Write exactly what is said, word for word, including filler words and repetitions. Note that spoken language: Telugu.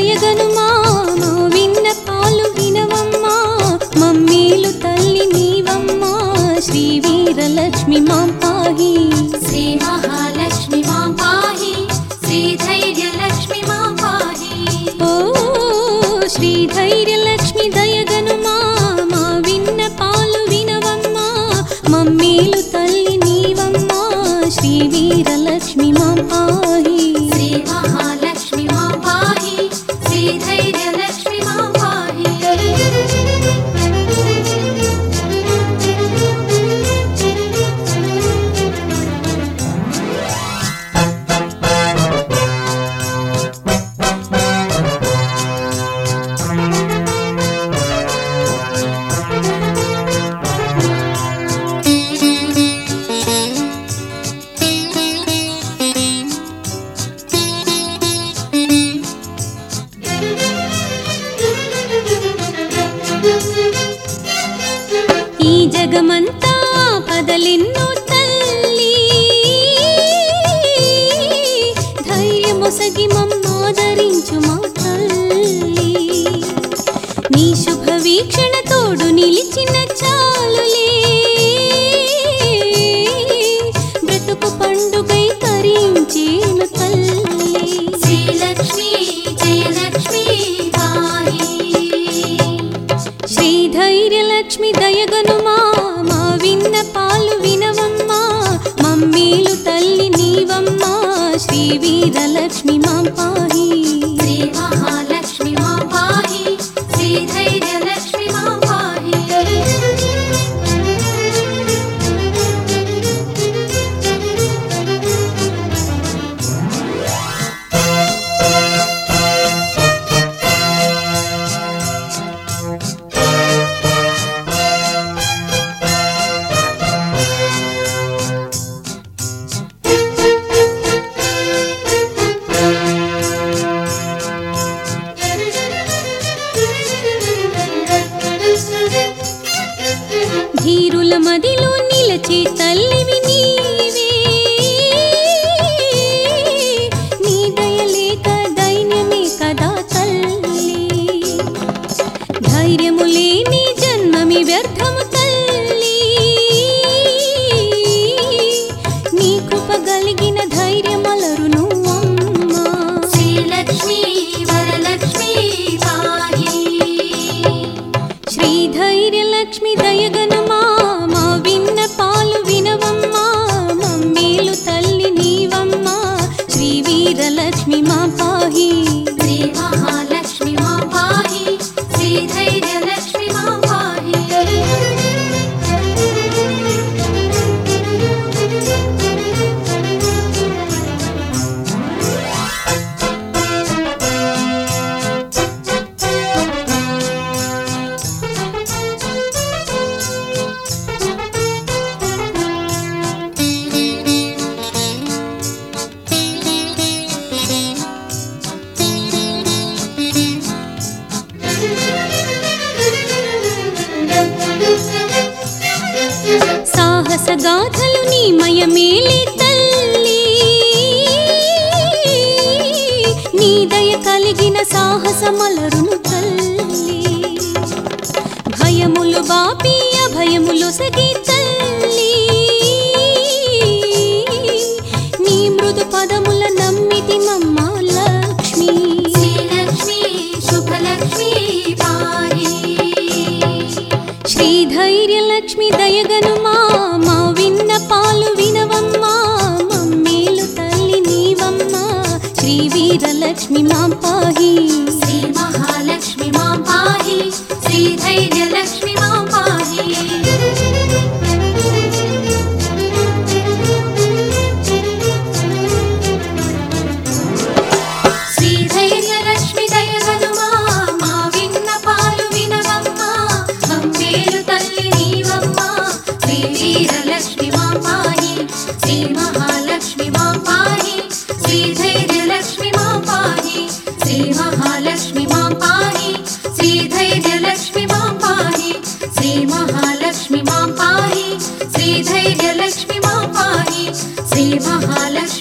దయగనుమా మా విన్నపాలు వినవమ్మా మమ్మీలు తల్లి నీవమ్మా శ్రీ వీరలక్ష్మి మాం పాహి శ్రీ మహాలక్ష్మి మాం పాహి శ్రీ ధైర్యలక్ష్మి మాం పాహి ఓ శ్రీ ధైర్యలక్ష్మి దయగనుమా మా విన్నపాలు వినవమ్మా మమ్మీలు తల్లి నీవమ్మా శ్రీ వీరలక్ష్మి మాం పాహి శ్రీ మహాలక్ష్మి మాం పాహి శ్రీ ధైర్యలక్ష్మి మాం పాహి ఈ జగమంతా పదలెన్నో తల్లి ధైర్యమొసగి మమ్మాదరించు మా తల్లి నీ శుభ వీక్షణ తోడు నిలిచిన చాలులే బ్రతుకు పండుగై తరించేను తల్లి శ్రీలక్ష్మి జయలక్ష్మి పాహి శ్రీ ధైర్యలక్ష్మి దయగనుమా మా విన్నపాలు వినవమ్మా మమ్మీలు తల్లి నీవమ్మా శ్రీ వీరలక్ష్మి మాం పాహి శ్రీ మహాలక్ష్మి మాం పాహి శ్రీ ధైర్యలక్ష్మి మాం పాహి ధీరుల మదిలో నిలచే తల్లివి నీవే నీ దయలేక దైన్యమే కదా తల్లి ధైర్యము లేని జన్మమి వ్యర్థము తల్లి నీ కృప కలిగిన ధైర్యమలరును అమ్మా శ్రీలక్ష్మి వరలక్ష్మి పాహి శ్రీ ధైర్యలక్ష్మి దయగనుమా మా విన్నపాలు వినవమ్మా మమ్మీలు తల్లి నీవమ్మా శ్రీ వీరలక్ష్మి మా పాహి శ్రీ మహాలక్ష్మి మాం పాహి శ్రీ ధైర్యలక్ష్మి మాం పాహి సాహస గాథలు నీ మయమేలే తల్లి నీ దయ కలిగిన సాహసమలరును తల్లి భయములు బాపి అభయములు సగి తల్లి నీ మృదు పదముల నమ్మితి మమ్మ లక్ష్మి శ్రీలక్ష్మి శుభలక్ష్మి పాహి శ్రీ ధైర్యలక్ష్మి దయగనుమా మా విన్నపాలు వినవమ్మా మమ్మీలు తల్లి నీవమ్మా శ్రీ వీరలక్ష్మి మాం పాహి శ్రీ మహాలక్ష్మి మాం పాహి శ్రీ ధైర్యలక్ష్మి మాం పాహి శ్రీ ధైర్యలక్ష్మి దయగనుమా మా విన్నపాలు వినవమ్మా మమ్మేలు తల్లి నీవమ్మా శ్రీ వీరలక్ష్మి మాం పాహి శ్రీ మహాలక్ష్మి మాం పాహి శ్రీ ధైర్యలక్ష్మి మాం పాహి శ్రీ మహాలక్ష్మి మాం పాహి శ్రీ ధైర్యలక్ష్మి మాం పాహి శ్రీ మహాలక్ష్మి మాం పాహి శ్రీ ధైర్యలక్ష్మి మాం పాహి శ్రీ మహాలక్ష్మి